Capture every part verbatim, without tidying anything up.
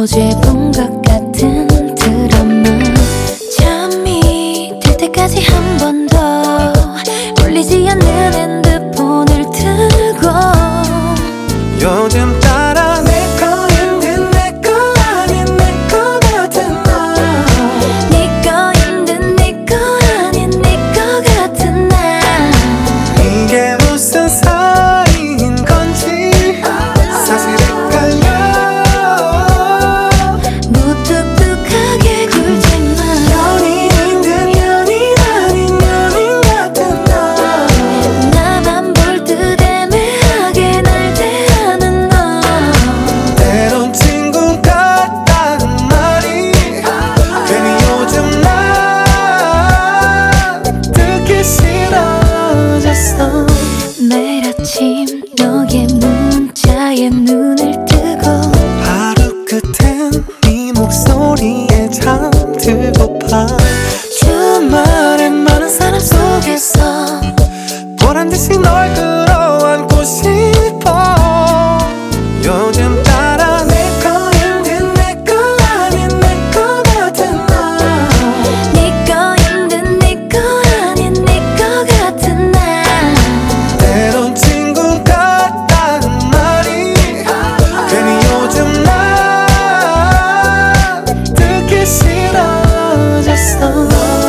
어제 본 것 같은 드라마 잠이 들 때까지 한 번 더 울리지 않는 핸드폰을 들고 요즘 따라 내 거인 내 거 아닌 내 거 같은 너 네 거인 듯 네 거 아닌 네 거 같은 나 이게 무슨 사이인 건지 사실 헷갈려 무뚝뚝하게 굴지만 연인인 듯 연인 아닌 연인 같은 너 나만 볼 듯 애매하게 날 대하는 너 때론 친구 같다는 말이 괜히 요즘 난 듣기 싫어졌어. 매일 아침 너의 문자에 눈을 뜨고 하루 끝엔 네 목소리에 잠들고파. 주말엔 많은 사람 속에서 보란듯이 널 끌어안고 싶어. 요즘 따라 내 거인 듯 내 거 아닌 내 거 같은 너 네 거인 듯 네 거 아닌 네 거 같은 나 때론 친구 같다는 말이 괜히 요즘 난 듣기 싫어졌어.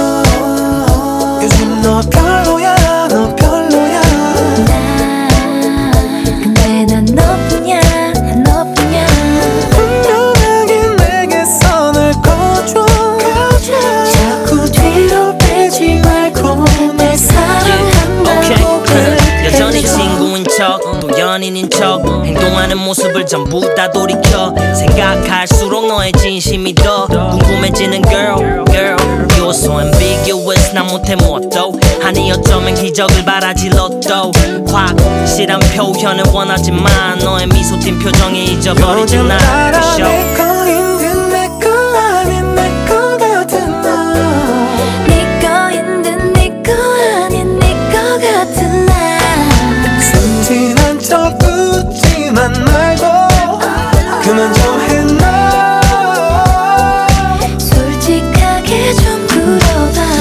요즘 너 별로야 너 별로야 나 근데 난 너뿐이야 난 너뿐이야 분명하게 내게 선을 꺼줘. 자꾸 뒤로 빼지 말고 날 사랑한다고 그래. 여전히 친구인 척 또 연인인 척 행동하는 모습을 전부 다 돌이켜 생각할수록 너의 진심이 더 궁금해지는 girl girl You're so ambiguous 난 못해 무엇도 아니 어쩌면 기적을 바라지 로또 확실한 표현을 원하지만 너의 미소 띈 표정에 잊어버리지 요즘 나 따라 그 show. 내 거인 듯 내 거 아닌 내 거 같은 너 네 거인 듯 네 거 아닌 네 거 같은 나 순진한 척 웃지만 말고 그만 좀 해놔. 솔직하게 좀 물어봐